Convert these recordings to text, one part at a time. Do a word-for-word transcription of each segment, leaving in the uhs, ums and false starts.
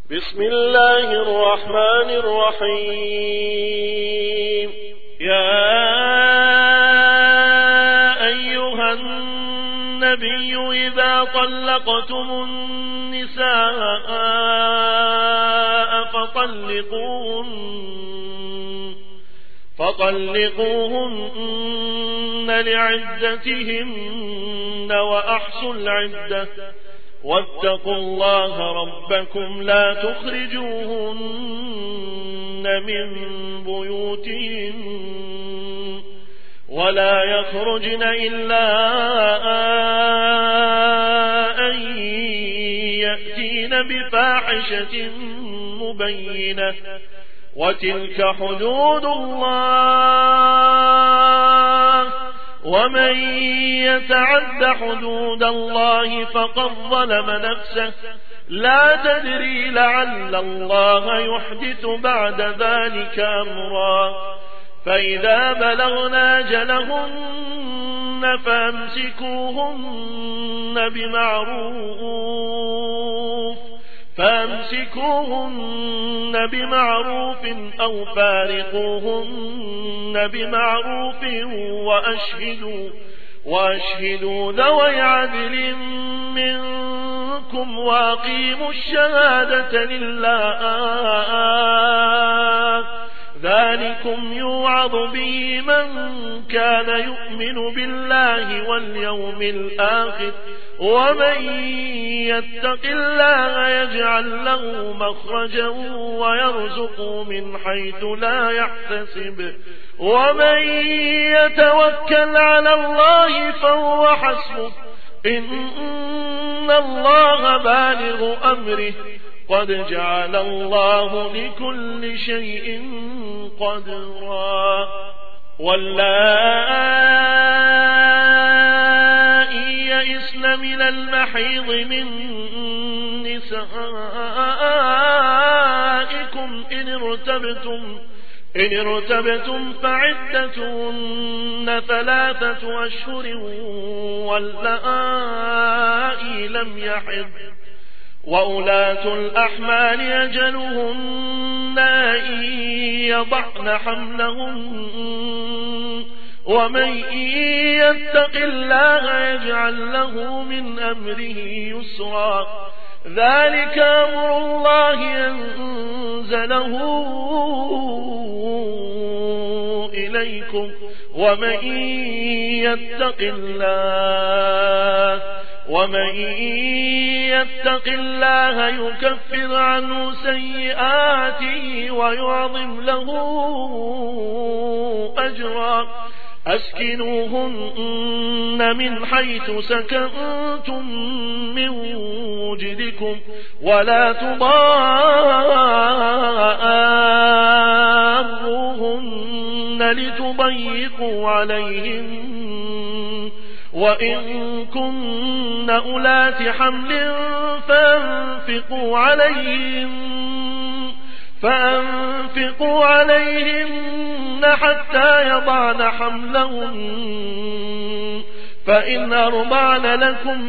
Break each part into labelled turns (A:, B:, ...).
A: بسم الله الرحمن الرحيم. يا أيها النبي إذا طلقتم النساء فطلقوهن فطلقوهن لعدتهن وأحصوا العدة واتقوا الله ربكم لا تخرجوهن من بيوتهن ولا يخرجن إلا أن يأتين بفاحشة مبينة وتلك حدود الله ومن يتعد حدود الله فقد ظلم نفسه لا تدري لعل الله يحدث بعد ذلك أمرا فإذا بلغنا أجلهن فامسكوهن بمعروف فامسكوهن بمعروف أو فارقوهن بمعروف وأشهدوا وأشهدوا ذوي عدل منكم وأقيموا الشهادة لله ذلكم يوعظ به من كان يؤمن بالله واليوم الآخر ومن يتق الله يجعل له مخرجا ويرزقه من حيث لا يحتسب ومن يتوكل على الله فهو حسبه إن الله بالغ أمره قد جعل الله لكل شيء قدرا واللائي يئسن من المحيض من نسائكم إن ارتبتم إن ارتبتم فعدتهن ثلاثة أشهر واللائي لم يحض وأولاة الأحمال أجلهن أن يضعن حملهن ومن يتق الله يجعل له من أمره يسرا ذلك أمر الله أنزله إليكم ومن يتق الله ومن يتق الله يكفر عنه سيئاته ويعظم له أجرا أسكنوهن من حيث سكنتم من وجدكم ولا تضاروهن لتضيقوا عليهن وإن كن أولات حمل فأنفقوا عليهن فأنفقوا عليهن حتى يضعن حملهن فإن أرضعن لكم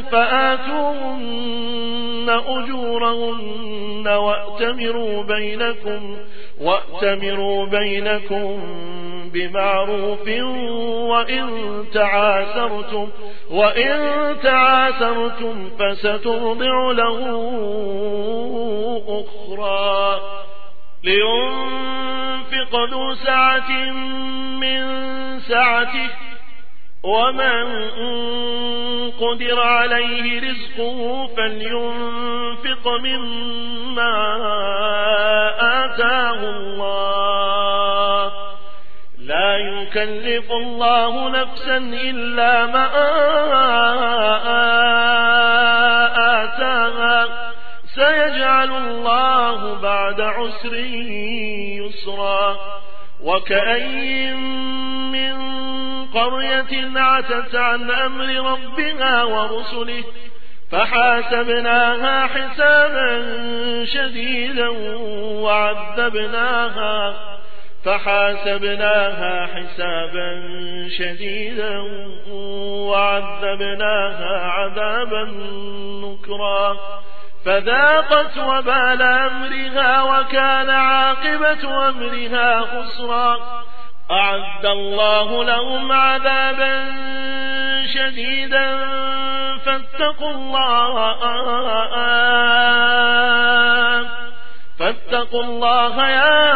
A: فآتوهن أجورهن وأتمروا بينكم وأتمروا بينكم بمعروف وإن تعاسرتم وإن تعاسرتم فسترضع له أخرى لينفق ذو سعة من سعته ومن قدر عليه رزقه فلينفق مما آتاه الله لا يكلف الله نفسا إلا ما آتاها سيجعل الله بعد عسر يسرا وكأين من قرية عتت عن أمر ربها ورسله فحاسبناها حسابا شديدا وعذبناها فحاسبناها حسابا شديدا وعذبناها عذابا نكرا فذاقت وبال أمرها وكان عاقبة أمرها خسرا. أعد الله لهم عذابا شديدا فاتقوا الله فاتقوا الله يا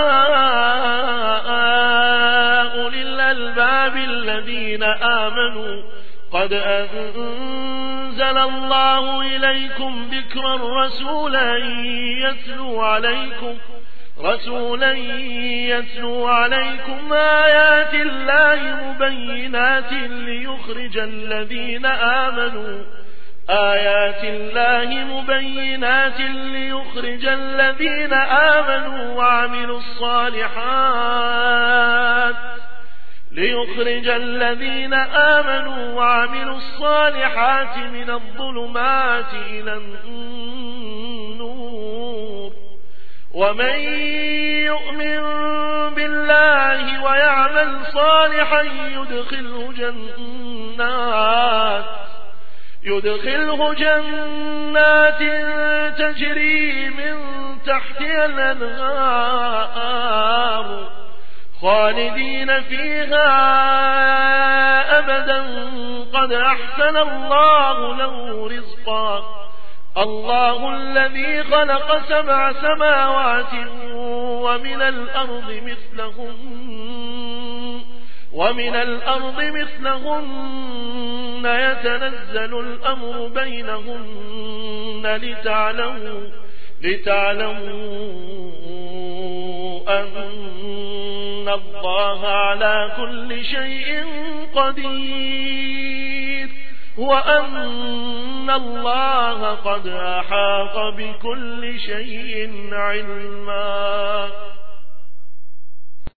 A: أولي الألباب الذين آمنوا قد أنزل الله إليكم ذكرا رسولا يتلو عليكم رسولا يتلو عليكم آيات الله مبينات ليخرج الذين آمنوا آيات الله مبينات ليخرج الذين آمنوا وعملوا الصالحات ليخرج الذين آمنوا وعملوا الصالحات من الظلمات إلى النور. ومن يؤمن بالله ويعمل صالحا يدخله جنات يدخله جنات تجري من تحتها الأنهار خالدين فيها أبدا قد أحسن الله له رزقا. الله الذي خلق سبع سماوات ومن الأرض مثلهن ومن الأرض مثلهن يتنزل الأمر بينهن لتعلموا لتعلموا أن الله على كل شيء قدير وأن الله قد أحاط بكل شيء علما.